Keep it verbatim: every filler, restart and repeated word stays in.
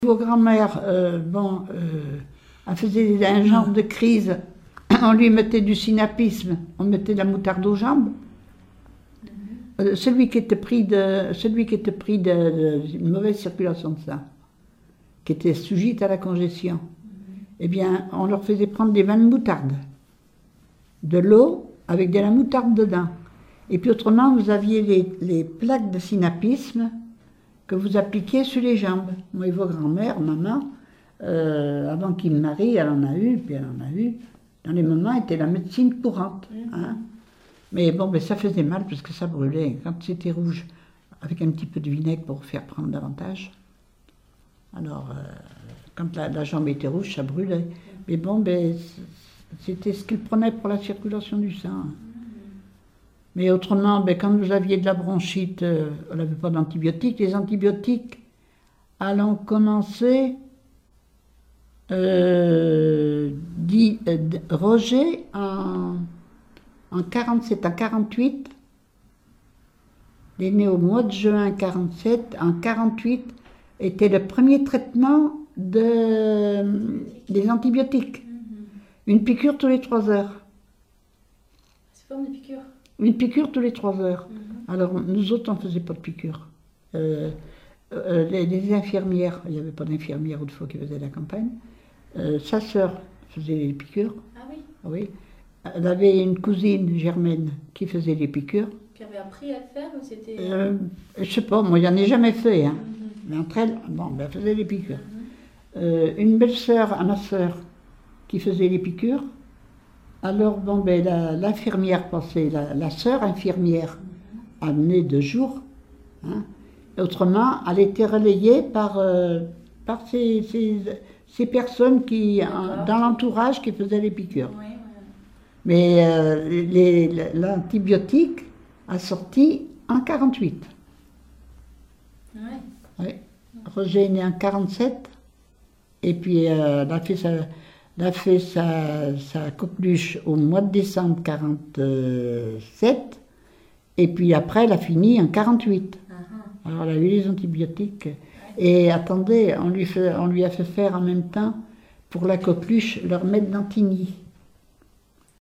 Vos grand-mères, euh, bon, euh, elle faisait un genre de crise, on lui mettait du synapisme, on mettait de la moutarde aux jambes. Euh, celui qui était pris de, celui qui était pris de, de, d'une mauvaise circulation de sang, qui était sujet à la congestion, eh bien, on leur faisait prendre des vins de moutarde, de l'eau avec de la moutarde dedans. Et puis autrement, vous aviez les, les plaques de synapisme que vous appliquiez sur les jambes. Moi et vos grand-mères, maman, euh, avant qu'ils me marient, elle en a eu, puis elle en a eu. Dans les moments, était la médecine courante. Hein. Mais bon, ben, ça faisait mal parce que ça brûlait. Quand c'était rouge, avec un petit peu de vinaigre pour faire prendre davantage. Alors, euh, quand la, la jambe était rouge, ça brûlait. Mais bon, ben, c'était ce qu'il prenait pour la circulation du sang. Mais autrement, ben, quand vous aviez de la bronchite, euh, on n'avait pas d'antibiotiques. Les antibiotiques allant commencer, euh, dit euh, Roger, en, en quarante-sept, en quarante-huit, il est né au mois de juin quarante-sept, en quarante-huit, était le premier traitement de, des antibiotiques. Une piqûre tous les trois heures. C'est forme de piqûre. Une piqûre tous les trois heures. Mm-hmm. Alors, nous autres, on ne faisait pas de piqûre. Euh, euh, les, les infirmières, il n'y avait pas d'infirmière autrefois qui faisait la campagne. Euh, sa sœur faisait les piqûres. Ah oui. Oui. Elle avait une cousine, Germaine, qui faisait les piqûres. Puis elle avait appris à le faire ou c'était... Euh, je ne sais pas, moi, il n'en ai jamais fait. Hein. Mm-hmm. Mais entre elles, bon, ben, elle faisait les piqûres. Mm-hmm. Euh, une belle-sœur à ma sœur qui faisait les piqûres. Alors, bon, ben, l'infirmière passait, la, la sœur infirmière amenait deux jours. Hein. Autrement, elle était relayée par, euh, par ces, ces, ces personnes qui, en, dans l'entourage qui faisaient les piqûres. Oui, oui. Mais euh, l'antibiotique a sorti en quarante-huit. Oui. Oui. Roger est né en quarante-sept. Et puis, euh, elle a fait sa... Elle a fait sa, sa coqueluche au mois de décembre quarante-sept, et puis après, elle a fini en quarante-huit. Uh-huh. Alors, elle a eu les antibiotiques. Et attendez, on lui, fait, on lui a fait faire en même temps, pour la coqueluche, leur mettre d'Antigny.